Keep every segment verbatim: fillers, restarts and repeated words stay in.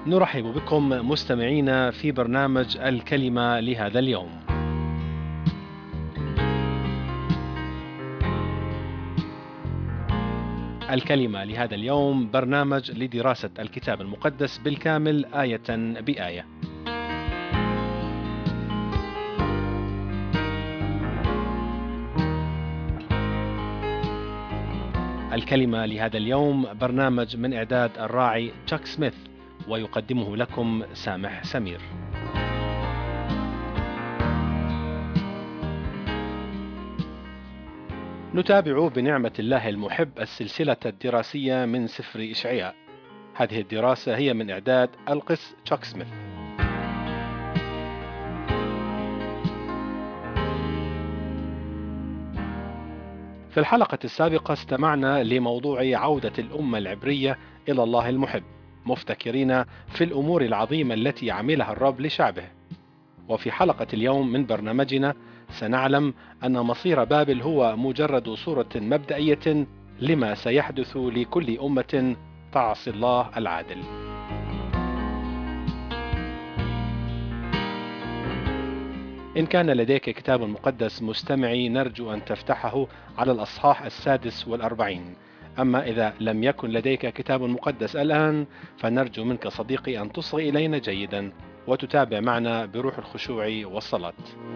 نرحب بكم مستمعينا في برنامج الكلمة لهذا اليوم. الكلمة لهذا اليوم برنامج لدراسة الكتاب المقدس بالكامل آية بآية. الكلمة لهذا اليوم برنامج من إعداد الراعي تشاك سميث، ويقدمه لكم سامح سمير. نتابع بنعمة الله المحب السلسلة الدراسية من سفر إشعياء. هذه الدراسة هي من إعداد القس تشاك سميث. في الحلقة السابقة استمعنا لموضوع عودة الأمة العبرية إلى الله المحب، مفتكرين في الأمور العظيمة التي عملها الرب لشعبه. وفي حلقة اليوم من برنامجنا سنعلم أن مصير بابل هو مجرد صورة مبدئية لما سيحدث لكل أمة تعصي الله العادل. إن كان لديك كتاب مقدس مستمعي، نرجو أن تفتحه على الأصحاح السادس والأربعين. أما إذا لم يكن لديك كتاب مقدس الآن، فنرجو منك صديقي أن تصغي إلينا جيدا وتتابع معنا بروح الخشوع والصلاة.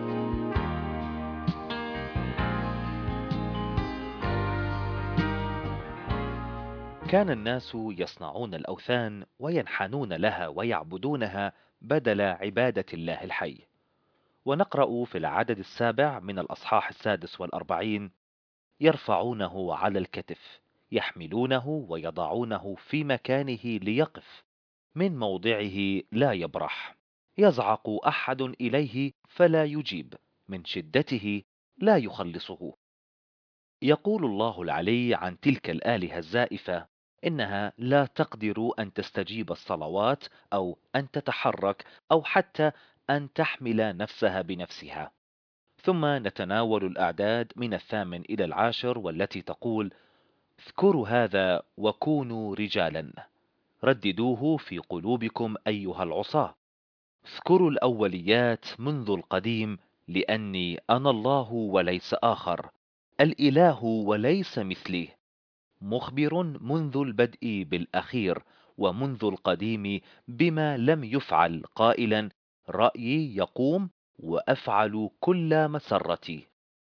كان الناس يصنعون الأوثان وينحنون لها ويعبدونها بدل عبادة الله الحي. ونقرأ في العدد السابع من الأصحاح السادس والأربعين: يرفعونه على الكتف، يحملونه ويضعونه في مكانه ليقف، من موضعه لا يبرح. يزعق أحد إليه فلا يجيب، من شدته لا يخلصه. يقول الله العلي عن تلك الآلهة الزائفة إنها لا تقدر أن تستجيب الصلوات أو أن تتحرك أو حتى أن تحمل نفسها بنفسها. ثم نتناول الأعداد من الثامن إلى العاشر والتي تقول: اذكروا هذا وكونوا رجالا، رددوه في قلوبكم أيها العصاة. اذكروا الأوليات منذ القديم، لأني أنا الله وليس آخر، الإله وليس مثلي، مخبر منذ البدء بالأخير، ومنذ القديم بما لم يفعل، قائلا: رأيي يقوم وأفعل كل مسرتي.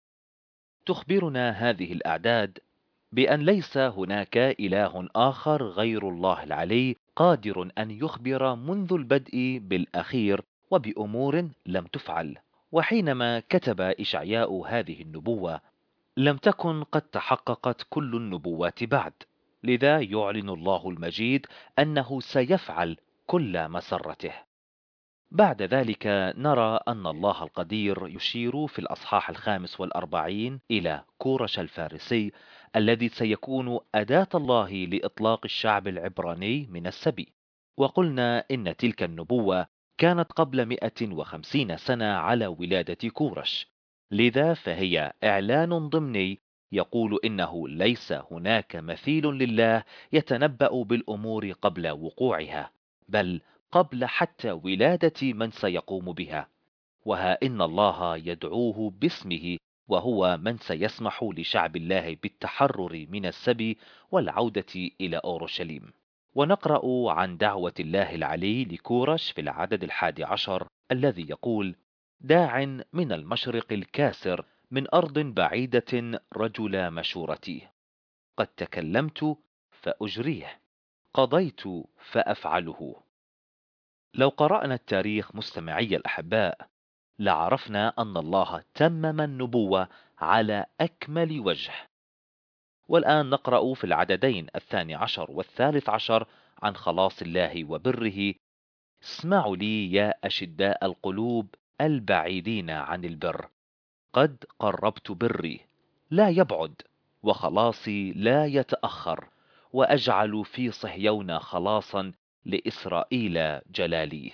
تخبرنا هذه الأعداد بأن ليس هناك إله آخر غير الله العلي، قادر أن يخبر منذ البدء بالأخير وبأمور لم تفعل. وحينما كتب إشعياء هذه النبوة لم تكن قد تحققت كل النبوات بعد، لذا يعلن الله المجيد أنه سيفعل كل مسرته. بعد ذلك نرى أن الله القدير يشير في الأصحاح الخامس والأربعين إلى كورش الفارسي، الذي سيكون أداة الله لإطلاق الشعب العبراني من السبي. وقلنا إن تلك النبوة كانت قبل مئة وخمسين سنة على ولادة كورش، لذا فهي إعلان ضمني يقول إنه ليس هناك مثيل لله يتنبأ بالأمور قبل وقوعها، بل قبل حتى ولادة من سيقوم بها. وها إن الله يدعوه باسمه، وهو من سيسمح لشعب الله بالتحرر من السبي والعودة إلى أورشليم. ونقرأ عن دعوة الله العلي لكورش في العدد الحادي عشر الذي يقول: داع من المشرق الكاسر، من أرض بعيدة رجل مشورتي، قد تكلمت فأجريه، قضيت فأفعله. لو قرأنا التاريخ مستمعي الأحباء لعرفنا أن الله تمم النبوة على أكمل وجه. والآن نقرأ في العددين الثاني عشر والثالث عشر عن خلاص الله وبره: اسمعوا لي يا أشداء القلوب البعيدين عن البر، قد قربت بري لا يبعد، وخلاصي لا يتأخر، وأجعل في صهيون خلاصا لإسرائيل جلالي.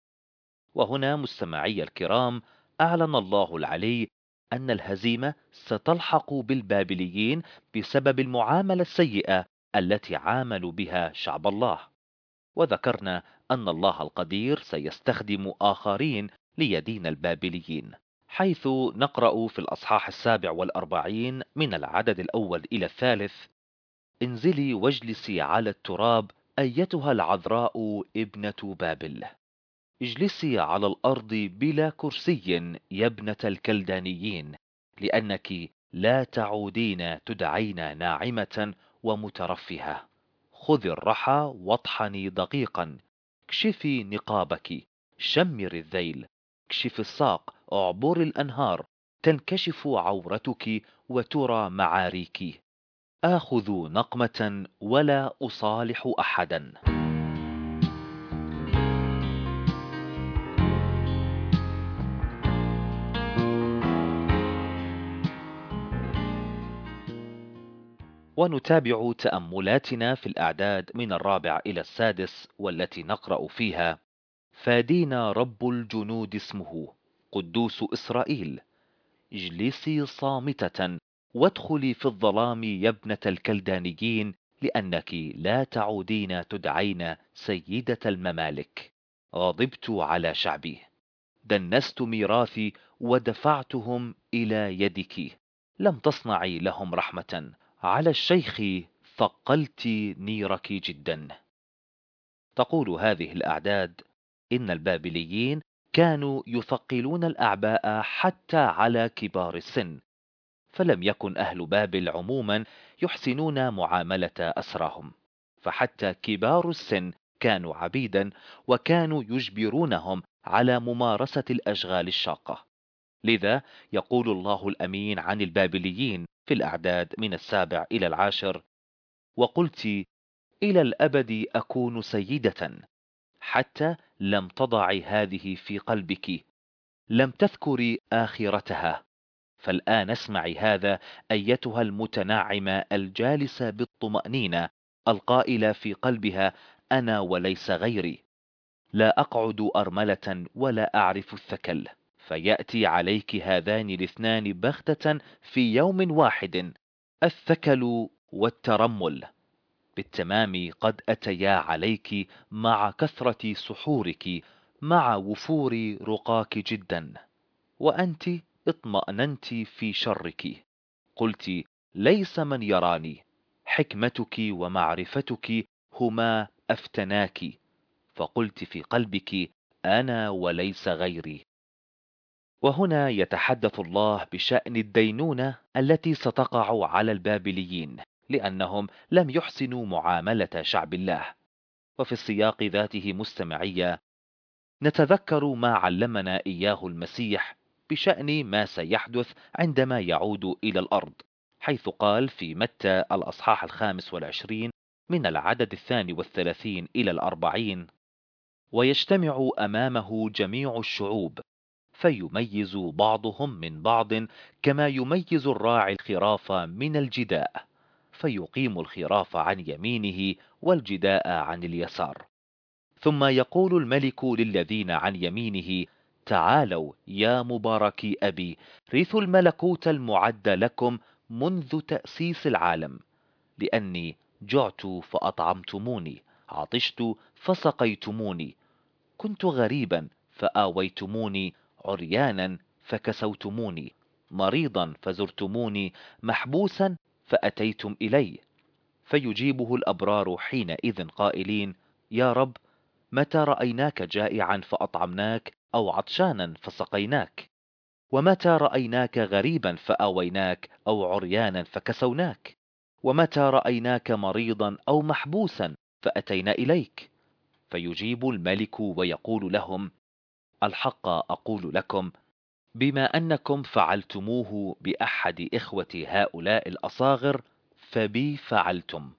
وهنا مستمعي الكرام أعلن الله العلي أن الهزيمة ستلحق بالبابليين بسبب المعاملة السيئة التي عاملوا بها شعب الله. وذكرنا أن الله القدير سيستخدم آخرين ليدين البابليين، حيث نقرأ في الأصحاح السابع والأربعين من العدد الأول إلى الثالث: انزلي واجلسي على التراب أيتها العذراء ابنة بابل، اجلسي على الأرض بلا كرسي يا ابنة الكلدانيين، لأنك لا تعودين تدعين ناعمة ومترفهة. خذي الرحى واطحني دقيقا، اكشفي نقابك، شمر الذيل، اكشفي الساق، اعبري الأنهار، تنكشف عورتك وترى معاريك. آخذ نقمة ولا أصالح أحدا. ونتابع تأملاتنا في الأعداد من الرابع إلى السادس، والتي نقرأ فيها: فادينا رب الجنود اسمه، قدوس إسرائيل، اجلسي صامتة وادخلي في الظلام يا ابنة الكلدانيين، لأنك لا تعودين تدعين سيدة الممالك. غضبت على شعبي، دنست ميراثي ودفعتهم إلى يدك، لم تصنعي لهم رحمة، على الشيخ ثقلت نيرك جدا. تقول هذه الأعداد إن البابليين كانوا يثقلون الأعباء حتى على كبار السن، فلم يكن أهل بابل عموما يحسنون معاملة أسراهم، فحتى كبار السن كانوا عبيدا، وكانوا يجبرونهم على ممارسة الأشغال الشاقة. لذا يقول الله الأمين عن البابليين في الأعداد من السابع إلى العاشر: وقلت إلى الأبد أكون سيدة، حتى لم تضعي هذه في قلبك، لم تذكري آخرتها. فالآن اسمعي هذا أيتها المتنعمة الجالسة بالطمأنينة، القائلة في قلبها: أنا وليس غيري، لا أقعد أرملة ولا أعرف الثكل، فيأتي عليك هذان الاثنان بغتة في يوم واحد، الثكل والترمل، بالتمام قد أتيا عليك مع كثرة سحورك، مع وفور رقاك جدا، وأنت اطمأننت في شرك. قلت: ليس من يراني، حكمتك ومعرفتك هما أفتناك، فقلت في قلبك: أنا وليس غيري. وهنا يتحدث الله بشأن الدينونة التي ستقع على البابليين، لأنهم لم يحسنوا معاملة شعب الله. وفي السياق ذاته مستمعية، نتذكر ما علمنا إياه المسيح بشأن ما سيحدث عندما يعود إلى الأرض، حيث قال في متى الأصحاح الخامس والعشرين من العدد الثاني والثلاثين إلى الأربعين: ويجتمع أمامه جميع الشعوب، فيميز بعضهم من بعض كما يميز الراعي الخراف من الجداء، فيقيم الخراف عن يمينه والجداء عن اليسار. ثم يقول الملك للذين عن يمينه: تعالوا يا مباركي أبي، رثوا الملكوت المعد لكم منذ تأسيس العالم، لأني جعت فأطعمتموني، عطشت فسقيتموني، كنت غريبا فآويتموني، عريانا فكسوتموني، مريضا فزرتموني، محبوسا فأتيتم إلي. فيجيبه الأبرار حينئذ قائلين: يا رب، متى رأيناك جائعا فأطعمناك، أو عطشانا فسقيناك؟ ومتى رأيناك غريبا فآويناك، أو عريانا فكسوناك؟ ومتى رأيناك مريضا أو محبوسا فأتينا إليك؟ فيجيب الملك ويقول لهم: الحق أقول لكم، بما أنكم فعلتموه بأحد إخوة هؤلاء الأصاغر فبي فعلتم.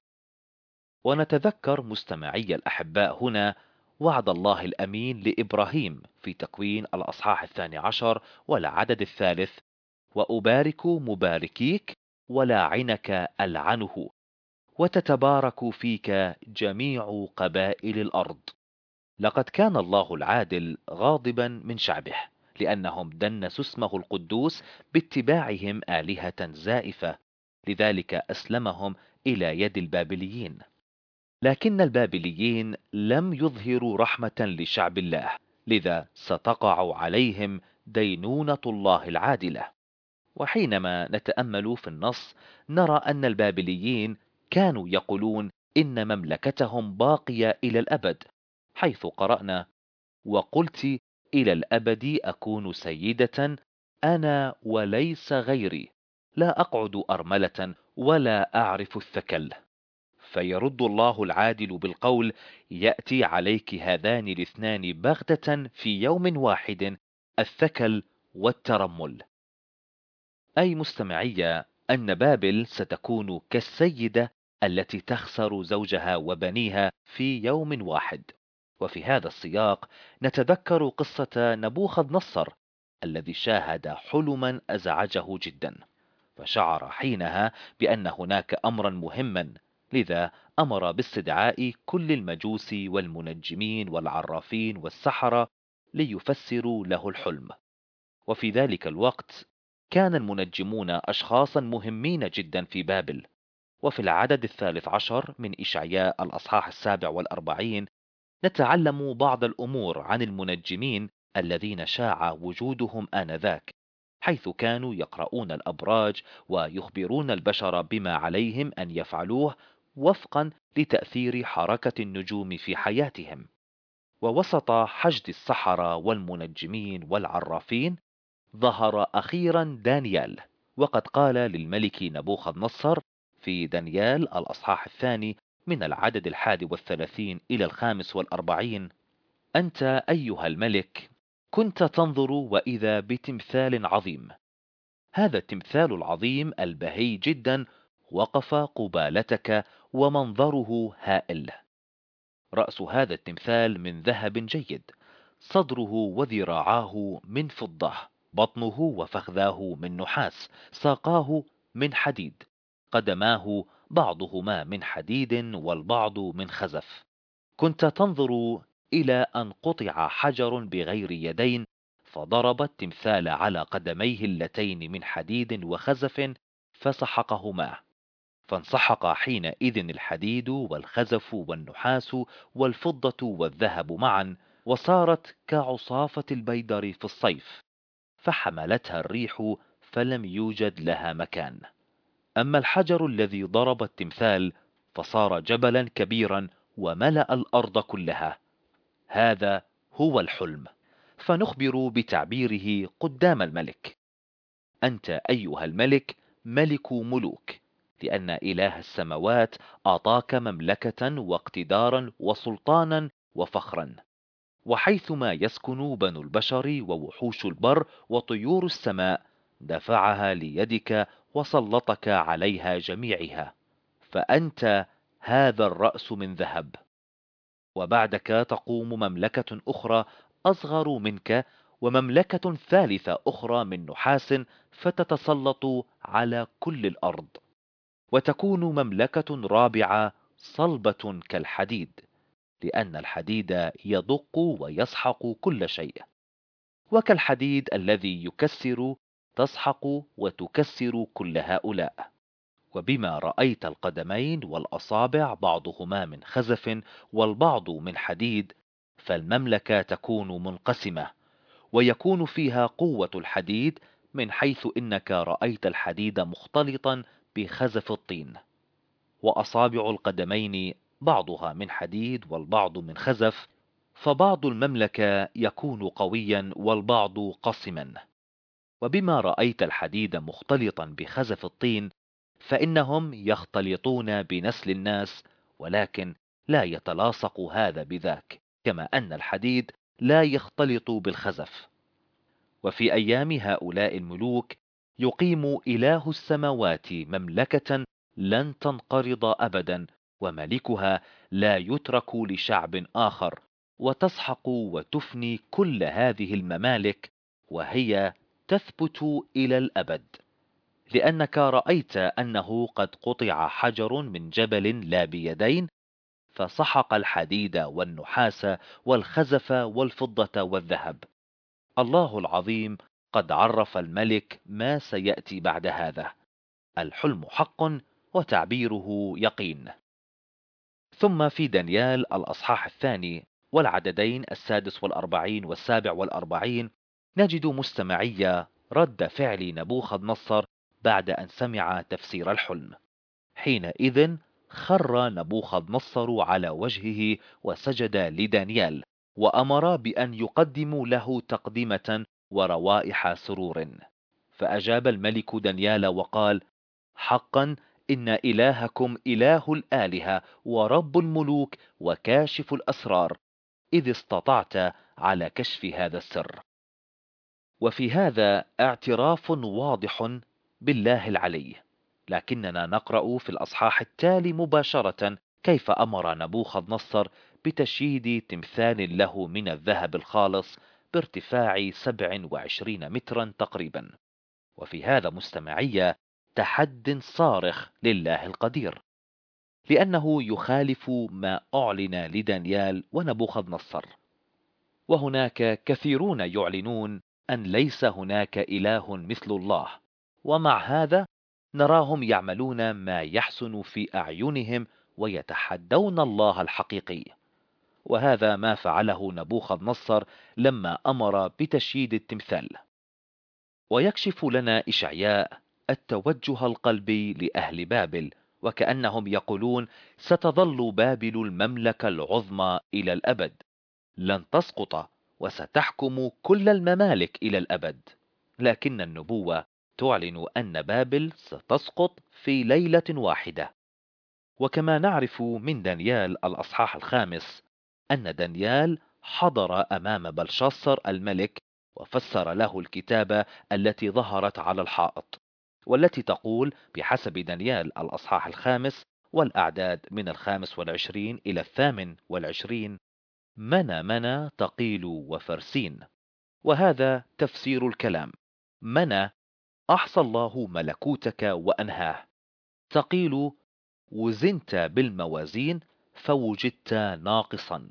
ونتذكر مستمعي الأحباء هنا وعد الله الأمين لإبراهيم في تكوين الأصحاح الثاني عشر والعدد الثالث: وأبارك مباركيك ولاعنك ألعنه، وتتبارك فيك جميع قبائل الأرض. لقد كان الله العادل غاضبا من شعبه، لأنهم دنسوا اسمه القدوس باتباعهم آلهة زائفة، لذلك أسلمهم إلى يد البابليين. لكن البابليين لم يظهروا رحمة لشعب الله، لذا ستقع عليهم دينونة الله العادلة. وحينما نتأمل في النص نرى أن البابليين كانوا يقولون إن مملكتهم باقية إلى الأبد، حيث قرأنا: وقلت إلى الأبد أكون سيدة أنا وليس غيري، لا أقعد أرملة ولا أعرف الثكل. فيرد الله العادل بالقول: يأتي عليك هذان الاثنان بغتة في يوم واحد، الثكل والترمل. أي مستمعية أن بابل ستكون كالسيدة التي تخسر زوجها وبنيها في يوم واحد. وفي هذا السياق نتذكر قصة نبوخذ نصر الذي شاهد حلما أزعجه جدا، فشعر حينها بأن هناك أمرا مهما، لذا أمر باستدعاء كل المجوس والمنجمين والعرافين والسحرة ليفسروا له الحلم. وفي ذلك الوقت كان المنجمون أشخاصا مهمين جدا في بابل. وفي العدد الثالث عشر من إشعياء الأصحاح السابع والأربعين نتعلم بعض الأمور عن المنجمين الذين شاع وجودهم آنذاك، حيث كانوا يقرؤون الأبراج ويخبرون البشر بما عليهم أن يفعلوه وفقا لتأثير حركة النجوم في حياتهم. ووسط حشد السحرة والمنجمين والعرافين ظهر أخيرا دانيال، وقد قال للملك نبوخذ نصر في دانيال الأصحاح الثاني من العدد الحادي والثلاثين إلى الخامس والأربعين: أنت أيها الملك كنت تنظر وإذا بتمثال عظيم. هذا التمثال العظيم البهي جدا وقف قبالتك ومنظره هائل. رأس هذا التمثال من ذهب جيد، صدره وذراعاه من فضة، بطنه وفخذاه من نحاس، ساقاه من حديد، قدماه بعضهما من حديد والبعض من خزف. كنت تنظر إلى أن قطع حجر بغير يدين، فضرب التمثال على قدميه اللتين من حديد وخزف فسحقهما، فانسحق حينئذ الحديد والخزف والنحاس والفضة والذهب معا، وصارت كعصافة البيدر في الصيف، فحملتها الريح فلم يوجد لها مكان. أما الحجر الذي ضرب التمثال فصار جبلا كبيرا وملأ الأرض كلها. هذا هو الحلم، فنخبر بتعبيره قدام الملك: أنت أيها الملك ملك ملوك، لأن إله السماوات أعطاك مملكة واقتدارا وسلطانا وفخرا، وحيثما يسكن بنو البشر ووحوش البر وطيور السماء دفعها ليدك وسلطك عليها جميعها، فأنت هذا الرأس من ذهب. وبعدك تقوم مملكة أخرى أصغر منك، ومملكة ثالثة أخرى من نحاس، فتتسلط على كل الأرض، وتكون مملكة رابعة صلبة كالحديد، لأن الحديد يدق ويسحق كل شيء، وكالحديد الذي يكسر تسحق وتكسر كل هؤلاء. وبما رأيت القدمين والأصابع بعضهما من خزف والبعض من حديد، فالمملكة تكون منقسمة، ويكون فيها قوة الحديد، من حيث إنك رأيت الحديد مختلطا بخزف الطين. وأصابع القدمين بعضها من حديد والبعض من خزف، فبعض المملكة يكون قويا والبعض قصما. وبما رأيت الحديد مختلطا بخزف الطين، فإنهم يختلطون بنسل الناس، ولكن لا يتلاصق هذا بذاك، كما أن الحديد لا يختلط بالخزف. وفي أيام هؤلاء الملوك يقيم إله السماوات مملكة لن تنقرض أبدا، وملكها لا يترك لشعب آخر، وتسحق وتفني كل هذه الممالك، وهي تثبت إلى الأبد. لأنك رأيت أنه قد قطع حجر من جبل لا بيدين، فسحق الحديد والنحاس والخزف والفضة والذهب. الله العظيم قد عرف الملك ما سيأتي بعد هذا. الحلم حق وتعبيره يقين. ثم في دانيال الأصحاح الثاني والعددين السادس والأربعين والسابع والأربعين نجد مستمعية رد فعل نبوخذ نصر بعد أن سمع تفسير الحلم. حينئذ خر نبوخذ نصر على وجهه وسجد لدانيال، وأمر بأن يقدموا له تقدمة وروائح سرور. فأجاب الملك دانيال وقال: حقا إن إلهكم إله الآلهة ورب الملوك وكاشف الأسرار، إذ استطعت على كشف هذا السر. وفي هذا اعتراف واضح بالله العلي. لكننا نقرأ في الأصحاح التالي مباشرة كيف أمر نبوخذ نصر بتشييد تمثال له من الذهب الخالص بارتفاع سبع وعشرين مترا تقريبا. وفي هذا مستمعية تحد صارخ لله القدير، لأنه يخالف ما أعلن لدانيال ونبوخذ نصر. وهناك كثيرون يعلنون أن ليس هناك إله مثل الله، ومع هذا نراهم يعملون ما يحسن في أعينهم ويتحدون الله الحقيقي. وهذا ما فعله نبوخذ نصر لما أمر بتشييد التمثال. ويكشف لنا إشعياء التوجه القلبي لأهل بابل، وكأنهم يقولون: ستظل بابل المملكة العظمى إلى الأبد، لن تسقط، وستحكم كل الممالك إلى الأبد. لكن النبوة تعلن أن بابل ستسقط في ليلة واحدة. وكما نعرف من دانيال الأصحاح الخامس أن دانيال حضر أمام بلشاصر الملك وفسر له الكتابة التي ظهرت على الحائط، والتي تقول بحسب دانيال الأصحاح الخامس والأعداد من الخامس والعشرين إلى الثامن والعشرين: منى منى تقيل وفرسين. وهذا تفسير الكلام. منى: أحصى الله ملكوتك وأنهاه. تقيل: وزنت بالموازين فوجدت ناقصا.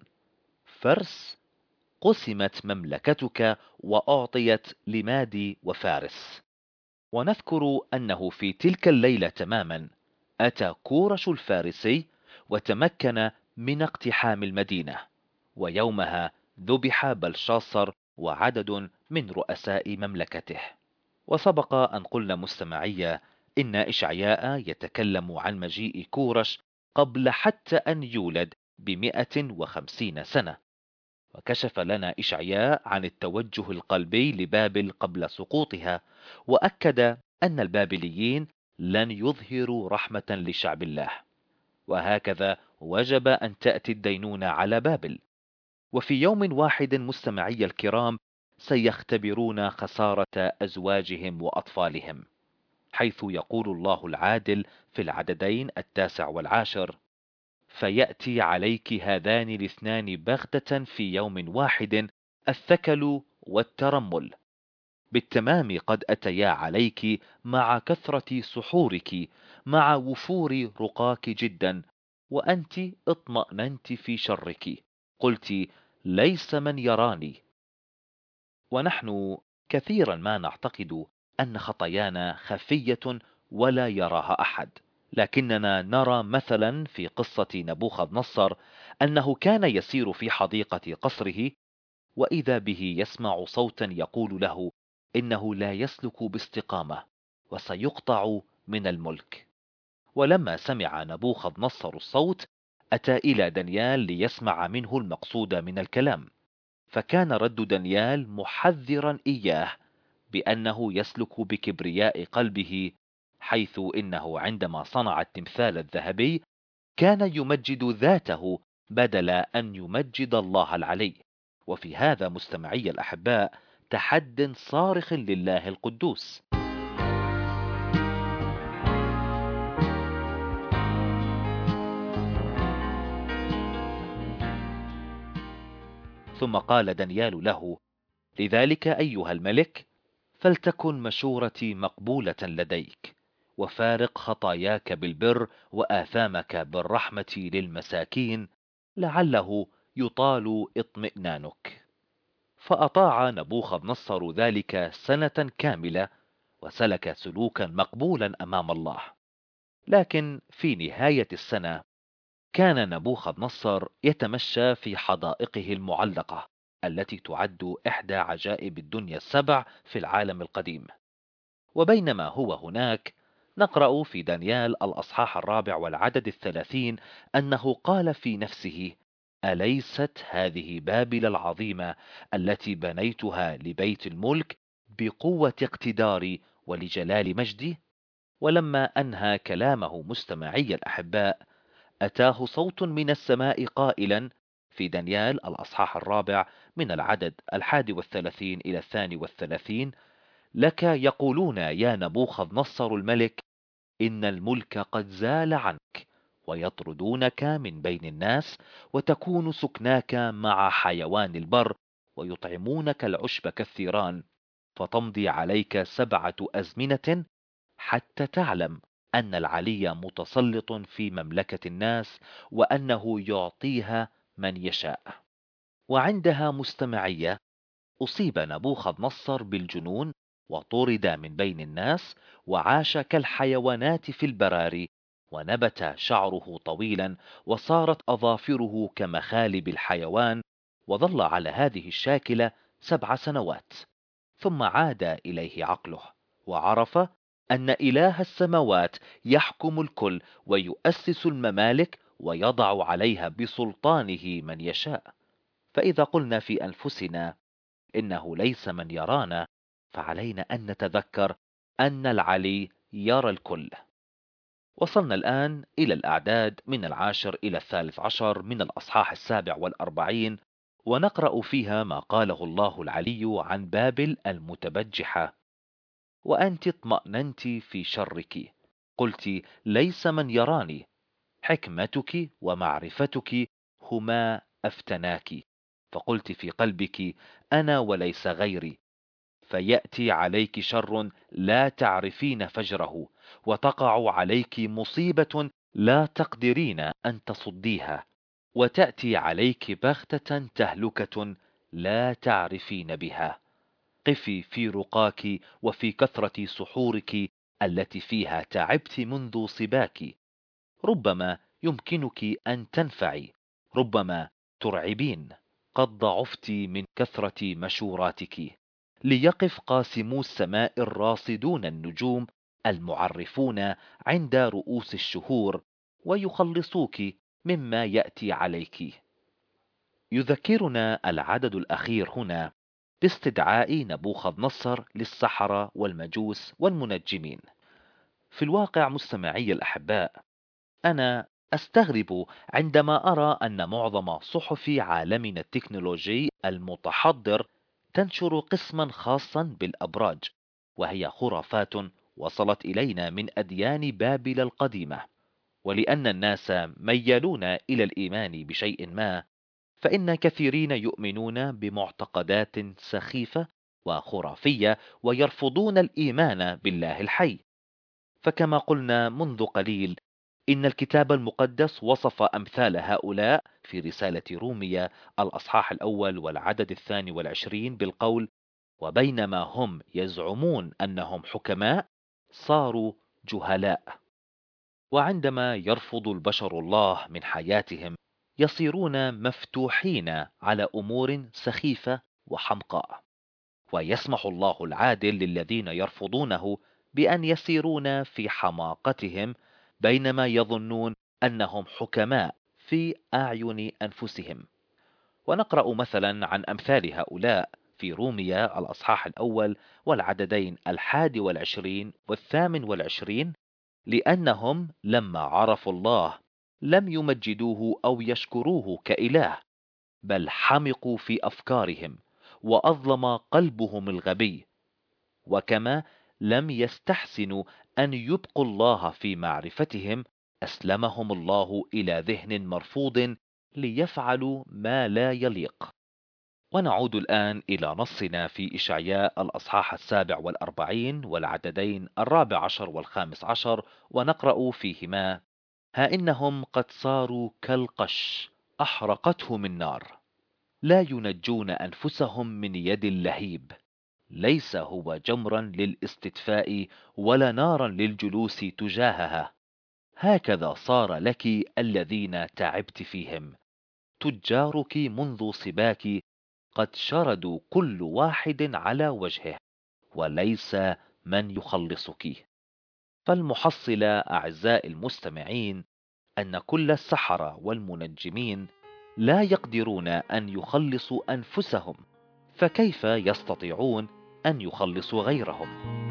فرس: قسمت مملكتك وأعطيت لمادي وفارس. ونذكر أنه في تلك الليلة تماما أتى كورش الفارسي وتمكن من اقتحام المدينة، ويومها ذبح بلشاصر وعدد من رؤساء مملكته. وسبق أن قلنا مستمعية إن إشعياء يتكلم عن مجيء كورش قبل حتى أن يولد بمئة وخمسين سنة. وكشف لنا إشعياء عن التوجه القلبي لبابل قبل سقوطها، وأكد أن البابليين لن يظهروا رحمة لشعب الله، وهكذا وجب أن تأتي الدينونة على بابل. وفي يوم واحد مستمعي الكرام سيختبرون خسارة أزواجهم وأطفالهم، حيث يقول الله العادل في العددين التاسع والعاشر: فيأتي عليك هذان الاثنان بغتة في يوم واحد، الثكل والترمل، بالتمام قد أتيا عليك مع كثرة سحورك، مع وفور رقاك جدا، وأنت اطمأننت في شرك، قلت: ليس من يراني. ونحن كثيرا ما نعتقد أن خطايانا خفية ولا يراها أحد، لكننا نرى مثلا في قصة نبوخذ نصر أنه كان يسير في حديقة قصره، وإذا به يسمع صوتا يقول له إنه لا يسلك باستقامة وسيقطع من الملك. ولما سمع نبوخذ نصر الصوت أتى إلى دانيال ليسمع منه المقصود من الكلام، فكان رد دانيال محذرا إياه بأنه يسلك بكبرياء قلبه، حيث إنه عندما صنع التمثال الذهبي كان يمجد ذاته بدل أن يمجد الله العلي. وفي هذا مستمعي الأحباء تحد صارخ لله القدوس. ثم قال دانيال له: لذلك أيها الملك، فلتكن مشورتي مقبولة لديك، وفارق خطاياك بالبر وآثامك بالرحمة للمساكين، لعله يطال اطمئنانك. فأطاع نبوخذ نصر ذلك سنة كاملة، وسلك سلوكا مقبولا أمام الله. لكن في نهاية السنة كان نبوخذ نصر يتمشى في حدائقه المعلقة التي تعد إحدى عجائب الدنيا السبع في العالم القديم. وبينما هو هناك، نقرأ في دانيال الأصحاح الرابع والعدد الثلاثين أنه قال في نفسه: أليست هذه بابل العظيمة التي بنيتها لبيت الملك بقوة اقتداري ولجلال مجدي؟ ولما أنهى كلامه مستمعي الأحباء، أتاه صوت من السماء قائلا في دانيال الأصحاح الرابع من العدد الحادي والثلاثين إلى الثاني والثلاثين: لك يقولون يا نبوخذ نصر الملك، إن الملك قد زال عنك، ويطردونك من بين الناس، وتكون سكناك مع حيوان البر، ويطعمونك العشب كالثيران، فتمضي عليك سبعة أزمنة حتى تعلم أن العلي متسلط في مملكة الناس، وأنه يعطيها من يشاء. وعندها مستمعية أصيب نبوخذ نصر بالجنون، وطرد من بين الناس، وعاش كالحيوانات في البراري، ونبت شعره طويلا، وصارت أظافره كمخالب الحيوان، وظل على هذه الشاكلة سبع سنوات. ثم عاد إليه عقله، وعرف أن إله السماوات يحكم الكل، ويؤسس الممالك، ويضع عليها بسلطانه من يشاء. فإذا قلنا في أنفسنا إنه ليس من يرانا، فعلينا أن نتذكر أن العلي يرى الكل. وصلنا الآن إلى الأعداد من العاشر إلى الثالث عشر من الأصحاح السابع والأربعين، ونقرأ فيها ما قاله الله العلي عن بابل المتبجحة: وأنت اطمأننت في شرك، قلت ليس من يراني، حكمتك ومعرفتك هما أفتناك، فقلت في قلبك أنا وليس غيري، فيأتي عليك شر لا تعرفين فجره، وتقع عليك مصيبة لا تقدرين أن تصديها، وتأتي عليك بغتة تهلكة لا تعرفين بها. قفي في رقاك وفي كثرة سحورك التي فيها تعبت منذ صباك، ربما يمكنك أن تنفعي، ربما ترعبين، قد ضعفت من كثرة مشوراتك. ليقف قاسمو السماء الراصدون النجوم المعرفون عند رؤوس الشهور، ويخلصوك مما يأتي عليك. يذكرنا العدد الأخير هنا باستدعاء نبوخذ نصر للسحرة والمجوس والمنجمين. في الواقع مستمعي الأحباء، أنا أستغرب عندما أرى أن معظم صحف عالمنا التكنولوجي المتحضر تنشر قسما خاصا بالأبراج، وهي خرافات وصلت إلينا من أديان بابل القديمة. ولأن الناس ميالون إلى الإيمان بشيء ما، فإن كثيرين يؤمنون بمعتقدات سخيفة وخرافية، ويرفضون الإيمان بالله الحي. فكما قلنا منذ قليل، إن الكتاب المقدس وصف أمثال هؤلاء في رسالة رومية الأصحاح الأول والعدد الثاني والعشرين بالقول: وبينما هم يزعمون أنهم حكماء، صاروا جهلاء. وعندما يرفض البشر الله من حياتهم، يصيرون مفتوحين على أمور سخيفة وحمقاء، ويسمح الله العادل للذين يرفضونه بأن يسيرون في حماقتهم، بينما يظنون أنهم حكماء في أعين أنفسهم. ونقرأ مثلا عن أمثال هؤلاء في روميا الأصحاح الأول والعددين الحادي والعشرين والثامن والعشرين: لأنهم لما عرفوا الله لم يمجدوه أو يشكروه كإله، بل حمقوا في أفكارهم، وأظلم قلبهم الغبي، وكما لم يستحسنوا أن يبقوا الله في معرفتهم، أسلمهم الله إلى ذهن مرفوض ليفعلوا ما لا يليق. ونعود الآن إلى نصنا في إشعياء الأصحاح السابع والأربعين والعددين الرابع عشر والخامس عشر، ونقرأ فيهما: ها إنهم قد صاروا كالقش أحرقته من نار، لا ينجون أنفسهم من يد اللهيب، ليس هو جمرا للاستدفاء ولا نارا للجلوس تجاهها. هكذا صار لك الذين تعبت فيهم، تجارك منذ صباك قد شردوا كل واحد على وجهه، وليس من يخلصك. فالمحصلة أعزائي المستمعين أن كل السحرة والمنجمين لا يقدرون أن يخلصوا أنفسهم، فكيف يستطيعون أن يخلصوا غيرهم؟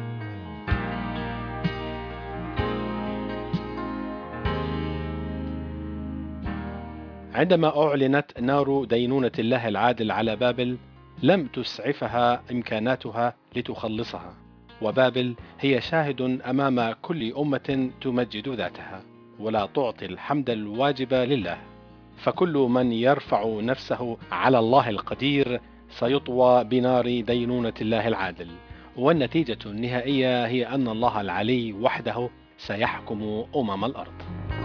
عندما أعلنت نار دينونة الله العادل على بابل، لم تسعفها إمكاناتها لتخلصها، وبابل هي شاهد أمام كل أمة تمجد ذاتها ولا تعطي الحمد الواجب لله. فكل من يرفع نفسه على الله القدير سيطوى بنار دينونة الله العادل، والنتيجة النهائية هي أن الله العلي وحده سيحكم أمم الأرض.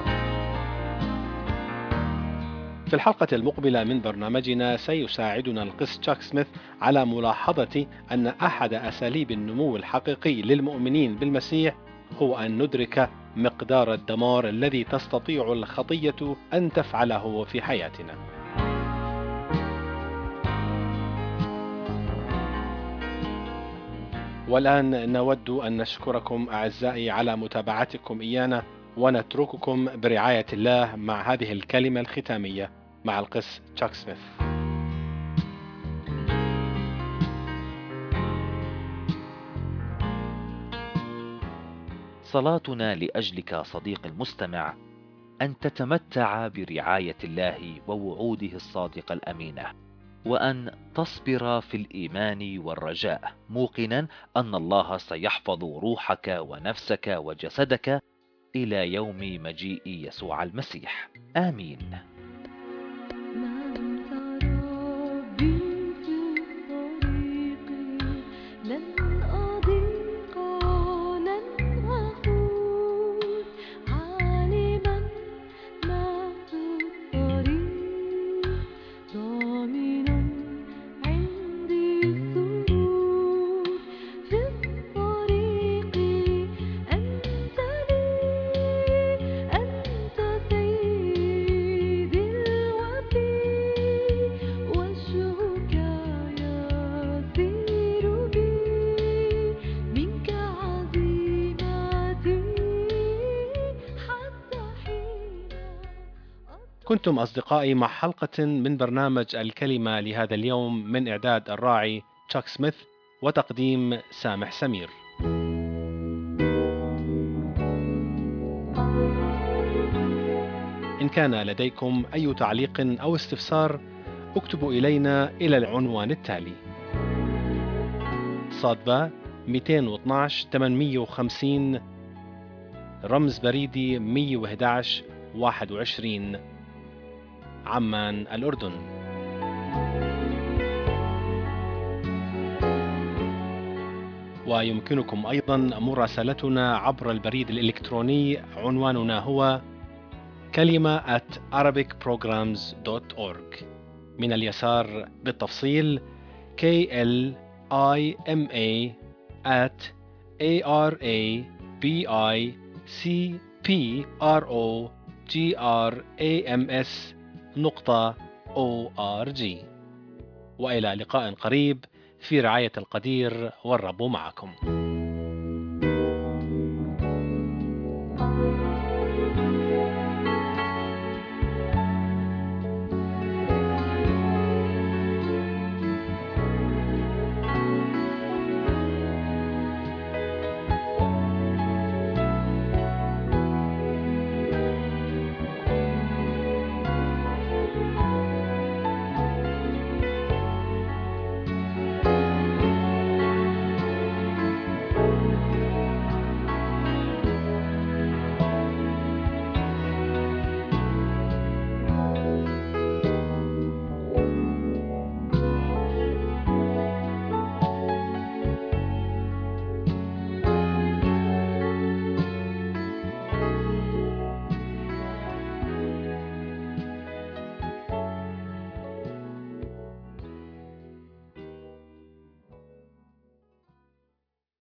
في الحلقة المقبلة من برنامجنا سيساعدنا القس تشاك سميث على ملاحظة أن أحد أساليب النمو الحقيقي للمؤمنين بالمسيح هو أن ندرك مقدار الدمار الذي تستطيع الخطية أن تفعله في حياتنا. والآن نود أن نشكركم أعزائي على متابعتكم إيانا، ونترككم برعاية الله مع هذه الكلمة الختامية مع القس تشاك سميث. صلاتنا لأجلك صديقي المستمع أن تتمتع برعاية الله ووعوده الصادقة الأمينة، وأن تصبر في الإيمان والرجاء، موقنا أن الله سيحفظ روحك ونفسك وجسدك إلى يوم مجيء يسوع المسيح. آمين. ما أنت ربي في الطريق، لن أضيق لن أخوف، عالما ما في الطريق، ضامن عندي السرور في الطريق. أنت لي، أنت سيدي الوفي، وجهك يسير بي، منك عزيمتي حتى حين كنتم أصدقائي مع حلقة من برنامج الكلمة لهذا اليوم، من إعداد الراعي تشاك سميث وتقديم سامح سمير. إن كان لديكم أي تعليق أو استفسار اكتبوا إلينا إلى العنوان التالي: صادبة مئتين واثناشر ثمانمئة وخمسين، رمز بريدي مئة وأحد عشر واحد وعشرين، عمان الأردن. ويمكنكم أيضا مراسلتنا عبر البريد الإلكتروني، عنواننا هو كلمة at arabic programs dot org. من اليسار بالتفصيل K L I M A at A R A B I C P R O G R A M S نقطة O R G. وإلى لقاء قريب في رعاية القدير، والرب معكم.